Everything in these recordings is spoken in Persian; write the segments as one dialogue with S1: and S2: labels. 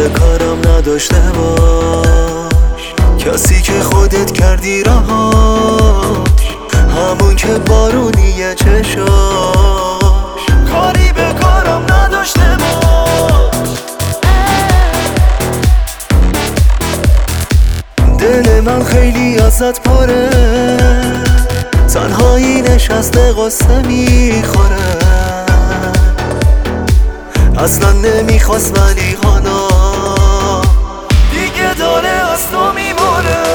S1: به کارم نداشته باش، کسی که خودت کردی رهاش، همون که بارونیه چشاش. کاری به کارم نداشته باش، دل من خیلی ازت پره، تنهایی نشسته قصه میخوره. اصلا نمیخواست ولی حالا دیگه داره از تو میمونه.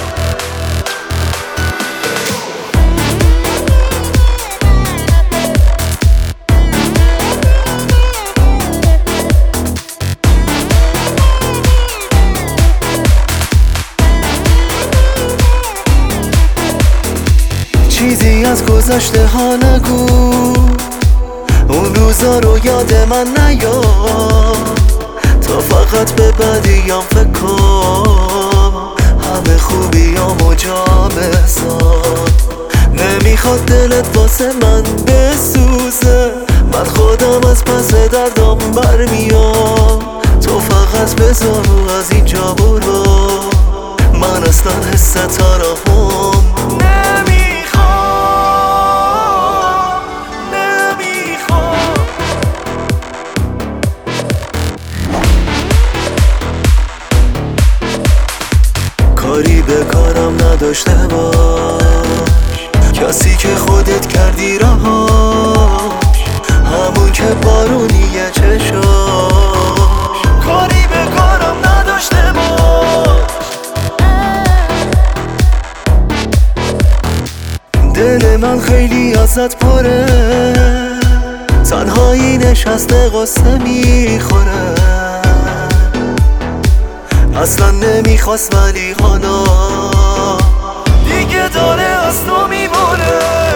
S1: چیزی از گذشته ها نگو، اون روزا رو یاد من نیار، تا فقط به بدیام فکر کن، همه خوبیامو جا بذار. نمیخواد دلت واسه من بسوزه، من خودم از پس دردام برمیام. تو فقط بذار از اینجا برو، من اصلا حس ترحم کاری به کارم نداشته باش، کسی که خودت کردی رهاش، همون که بارونیه چشاش. کاری به کارم نداشته باش، دل من خیلی ازت پره، تنهایی نشسته قصه میخوره. اصلا نمیخواست ولی حالا دیگه داره از تو میمونه.